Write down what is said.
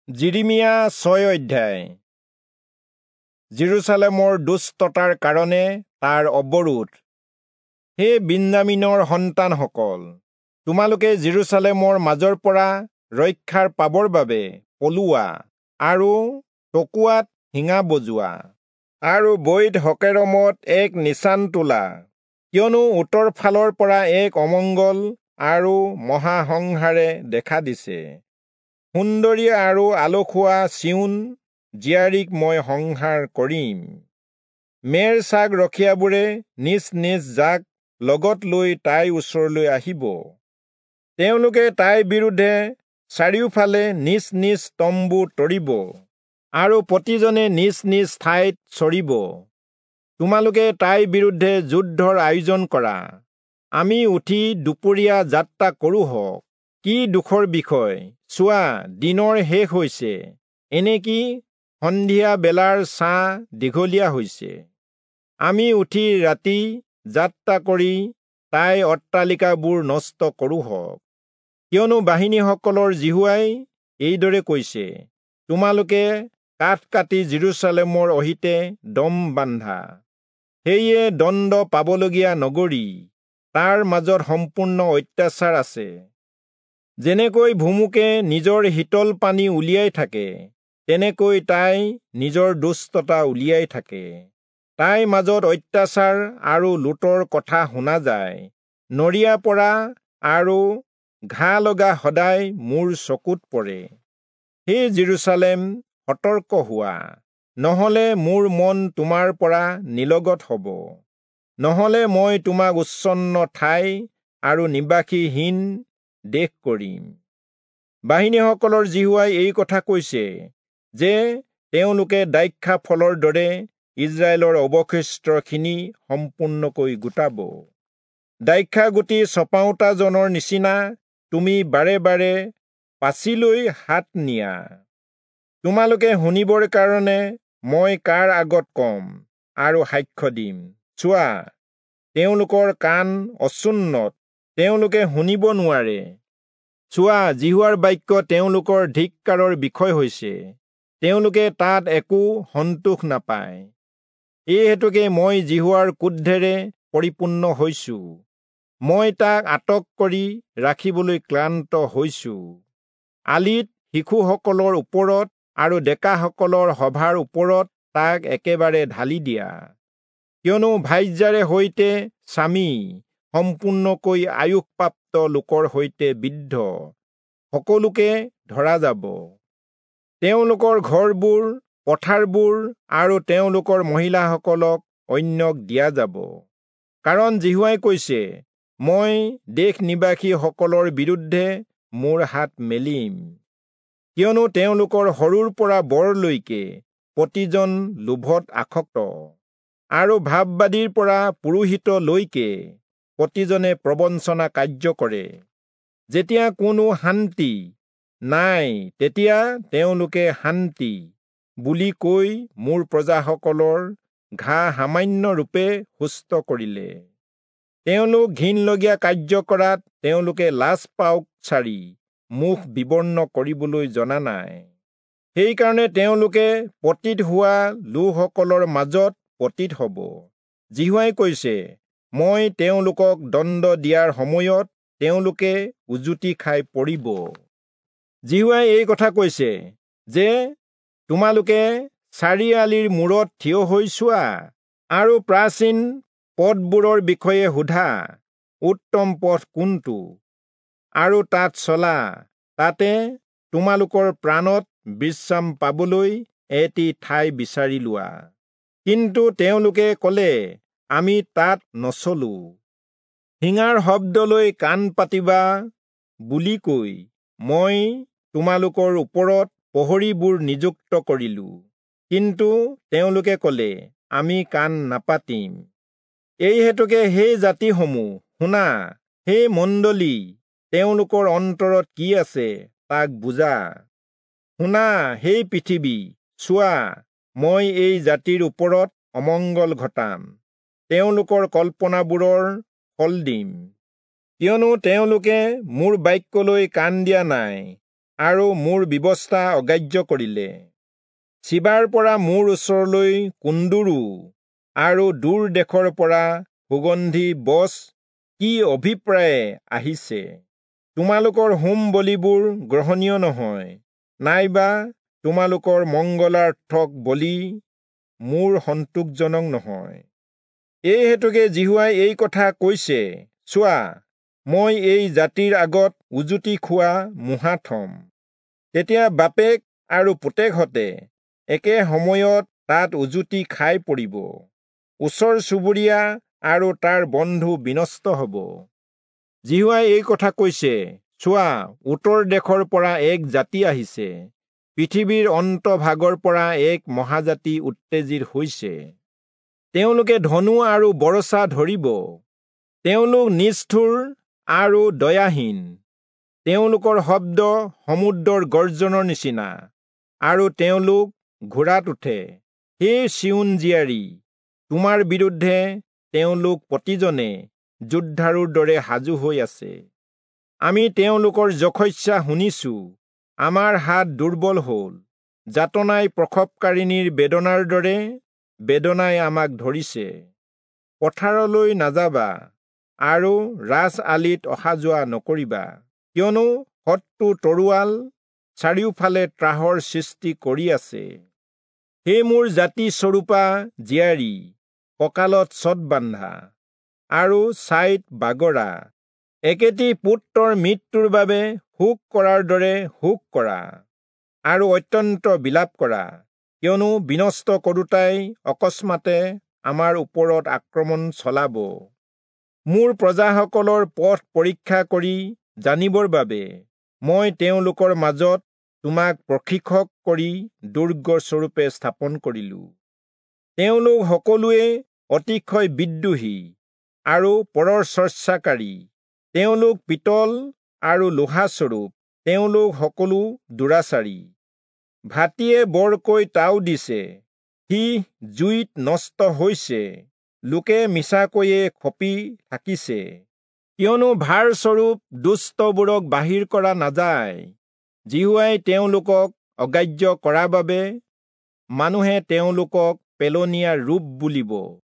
Jeremiah 6 অধ্যায়। জেৰুজালেমৰ দুষ্টতাৰ কাৰণে তাৰ অৱৰোধ। হে বিঞ্জামিনৰ সন্তানসকল, তোমালোকে জেৰুজালেমৰ মাজৰ পৰা ৰক্ষাৰ পাবৰ বাবে পলোৱা আৰু টকুৱাত শিঙা বজোৱা আৰু বৈদ হকেৰমত এক নিচান তোলা, কিয়নো উত্তৰ ফালৰ পৰা এক অমংগল আৰু মহাসংহাৰে দেখা দিছে। সুন্দৰী আৰু আলসুৱা চিউন জীয়াৰীক মই সংহাৰ কৰিম। মেৰ চাগ ৰখীয়াবোৰে নিজ নিজ জাক লগত লৈ তাইৰ ওচৰলৈ আহিব। তেওঁলোকে তাইৰ বিৰুদ্ধে চাৰিওফালে নিজ নিজ তম্বু তৰিব আৰু প্ৰতিজনে নিজ নিজ ঠাইত চৰিব। তোমালোকে তাইৰ বিৰুদ্ধে যুদ্ধৰ আয়োজন কৰা। আমি উঠি দুপৰীয়া যাত্ৰা কৰোঁহক। কি দুখৰ বিষয়, চোৱা, দিনৰ শেষ হৈছে, এনেকি সন্ধিয়া বেলাৰ ছাঁ দীঘলীয়া হৈছে। আমি উঠি ৰাতি যাত্ৰা কৰি তাইৰ অট্টালিকাবোৰ নষ্ট কৰোঁহক। কিয়নো বাহিনীসকলৰ জিহুৱাই এইদৰে কৈছে, তোমালোকে কাঠ কাটি জেৰুজালেমৰ অহিতে দম বান্ধা। সেয়ে দণ্ড পাবলগীয়া নগৰী, তাৰ মাজত সম্পূৰ্ণ অত্যাচাৰ আছে। যেনেকৈ ভুমুকে নিজৰ শীতল পানী উলিয়াই থাকে, তেনেকৈ তাই নিজৰ দুষ্টতা উলিয়াই থাকে। তাইৰ মাজত অত্যাচাৰ আৰু লুটৰ কথা শুনা যায়। নৰিয়া পৰা আৰু ঘাঁ লগা সদায় মোৰ চকুত পৰে। হে জেৰুজালেম, সতৰ্ক হোৱা, নহলে মোৰ মন তোমাৰ পৰা নিলগত হ'ব। নহলে মই তোমাক উচ্ছন্ন ঠাই আৰু নিবাসীহীন দেশ কৰিম। বাহিনীসকলৰ জিহুৱাই এই কথা কৈছে যে তেওঁলোকে দ্ৰাক্ষা ফলৰ দৰে ইজৰাইলৰ অৱশিষ্টখিনি সম্পূৰ্ণকৈ গোটাব। দ্ৰাক্ষা গুটি চপাওঁতাজনৰ নিচিনা তুমি বাৰে বাৰে পাচিলৈ হাত নিয়া। তোমালোকে শুনিবৰ কাৰণে মই কাৰ আগত কম আৰু সাক্ষ্য দিম। চোৱা, তেওঁলোকৰ কাণ অচুন্নত, তেওঁলোকে শুনিব নোৱাৰে। চোৱা, জিহুৱাৰ বাক্য তেওঁলোকৰ ধিক্কাৰৰ বিষয় হৈছে, তেওঁলোকে তাত একো সন্তোষ নাপায়। এই হেতুকে মই জিহুৱাৰ ক্ৰোধেৰে পৰিপূৰ্ণ হৈছো। মই তাক আটক কৰি ৰাখিবলৈ ক্লান্ত হৈছো। আলিত শিশুসকলৰ ওপৰত আৰু ডেকাসকলৰ সভাৰ ওপৰত তাক একেবাৰে ঢালি দিয়া। কিয়নো ভাইজ্যাৰে সৈতে স্বামী, সম্পূৰ্ণকৈ আয়ুসপ্ৰাপ্ত লোকৰ সৈতে বৃদ্ধ, সকলোকে ধৰা যাব। তেওঁলোকৰ ঘৰবোৰ, পথাৰবোৰ আৰু তেওঁলোকৰ মহিলাসকলক অন্যক দিয়া যাব। কাৰণ জিহুৱাই কৈছে, মই দেশ নিবাসীসকলৰ বিৰুদ্ধে মোৰ হাত মেলিম। কিয়নো তেওঁলোকৰ সৰুৰ পৰা বৰলৈকে প্ৰতিজন লোভত আসক্ত, আৰু ভাৱবাদীৰ পৰা পুৰোহিতলৈকে প্ৰতিজনে প্ৰবঞ্চনা কাৰ্য কৰে। যেতিয়া কোনো শান্তি নাই, তেতিয়া তেওঁলোকে শান্তি বুলি কৈ মোৰ প্ৰজাসকলৰ ঘাঁ সামান্য ৰূপে সুস্থ কৰিলে। তেওঁলোক ঘিনলগীয়া কাৰ্য কৰাত তেওঁলোকে লাজ পাওক চাৰি মুখ বিবৰ্ণ কৰিবলৈ জনা নাই। সেইকাৰণে তেওঁলোকে পতিত হোৱা লোকসকলৰ মাজত পতিত হ'ব। জিহুৱাই কৈছে, মই তেওঁলোকক দণ্ড দিয়াৰ সময়ত তেওঁলোকে উজুটি খাই পৰিব। জিহুৱাই এই কথা কৈছে যে তোমালোকে চাৰিআলিৰ মূৰত থিয় হৈ চোৱা আৰু প্ৰাচীন পথবোৰৰ বিষয়ে সোধা, উত্তম পথ কোনটো, আৰু তাত চলা, তাতে তোমালোকৰ প্ৰাণত বিশ্ৰাম পাবলৈ এটি ঠাই বিচাৰি লোৱা। কিন্তু তেওঁলোকে ক'লে, আমি তাত নচলো। শিঙাৰ শব্দলৈ কাণ পাতিবা বুলি কৈ মই তোমালোকৰ ওপৰত প্ৰহৰীবোৰ নিযুক্ত কৰিলো। কিন্তু তেওঁলোকে ক'লে, আমি কাণ নাপাতিম। এই হেতুকে সেই জাতিসমূহ শুনা, সেই মণ্ডলী, তেওঁলোকৰ অন্তৰত কি আছে তাক বুজা। শুনা, সেই পৃথিৱী, চোৱা, মই এই জাতিৰ ওপৰত অমংগল ঘটাম, তেওঁলোকৰ কল্পনাবোৰৰ ফল দিম। কিয়নো তেওঁলোকে মোৰ বাক্যলৈ কাণ দিয়া নাই আৰু মোৰ ব্যৱস্থা অগ্ৰাহ্য কৰিলে। চিবাৰ পৰা মোৰ ওচৰলৈ কুন্দুৰু আৰু দূৰ দেশৰ পৰা সুগন্ধি বচ কি অভিপ্ৰায়ে আহিছে। তোমালোকৰ হোম বলিবোৰ গ্ৰহণীয় নহয়, নাইবা তোমালোকৰ মংগলাৰ্থক বলি মোৰ সন্তোষজনক নহয়। এই হেতুকে জিহুৱাই এই কথা কৈছে, চোৱা, মই এই জাতিৰ আগত উজুতি খোৱা মুহা থম। তেতিয়া বাপেক আৰু পুতেকহঁতে একে সময়ত তাত উজুতি খাই পৰিব। ওচৰ চুবুৰীয়া আৰু তাৰ বন্ধু বিনষ্ট হ'ব। জিহুৱাই এই কথা কৈছে, চোৱা, উত্তৰ দেশৰ পৰা এক জাতি আহিছে, পৃথিৱীৰ অন্তভাগৰ পৰা এক মহাজাতি উত্তেজিত হৈছে। তেওঁলোকে ধনু আৰু বৰচা ধৰিব। তেওঁলোক নিষ্ঠুৰ আৰু দয়াহীন। তেওঁলোকৰ শব্দ সমুদ্ৰৰ গৰ্জনৰ নিচিনা, আৰু তেওঁলোক ঘোঁৰাত উঠে। হে চিউন জীয়াৰী, তোমাৰ বিৰুদ্ধে তেওঁলোক প্ৰতিজনে যোদ্ধাৰৰ দৰে সাজু হৈ আছে। আমি তেওঁলোকৰ যশস্যা শুনিছো, আমাৰ হাত দুৰ্বল হ'ল। যাতনাই প্ৰসৱকাৰিণীৰ বেদনাৰ দৰে বেদনাই আমাক ধৰিছে। পথাৰলৈ নাযাবা আৰু ৰাজ আলিত অহা যোৱা নকৰিবা, কিয়নো শত্ৰু তৰোৱাল চাৰিওফালে ত্ৰাসৰ সৃষ্টি কৰি আছে। হে মোৰ জাতি স্বৰূপা জীয়াৰী, কঁকালত ছত বান্ধা আৰু ছাইত বাগৰা। একেটি পুত্ৰৰ মৃত্যুৰ বাবে শোক কৰাৰ দৰে শোক কৰা আৰু অত্যন্ত বিলাপ কৰা, কিয়নো বিনষ্ট কৰোতাই অকস্মাতে আমাৰ ওপৰত আক্ৰমণ চলাব। মোৰ প্ৰজাসকলৰ পথ পৰীক্ষা কৰি জানিবৰ বাবে মই তেওঁলোকৰ মাজত তোমাক প্ৰশিক্ষক কৰি দুৰ্গ স্বৰূপে স্থাপন কৰিলো। তেওঁলোক সকলোৱে অতিশয় বিদ্ৰোহী আৰু পৰৰ চৰ্চাকাৰী। তেওঁলোক পিতল আৰু লোহা স্বৰূপ। তেওঁলোক সকলো দুৰাচাৰী। ভাতীয়ে বৰকৈ তাও দিছে, সি জুইত নষ্ট হৈছে। লোকে মিছাকৈয়ে খপি থাকিছে, কিয়নো ভাৰ স্বৰূপ দুষ্টবোৰক বাহিৰ কৰা নাযায়। জিহুৱাই তেওঁলোকক অগ্ৰাহ্য কৰা বাবে মানুহে তেওঁলোকক পেলনীয়া ৰূপ বুলিব।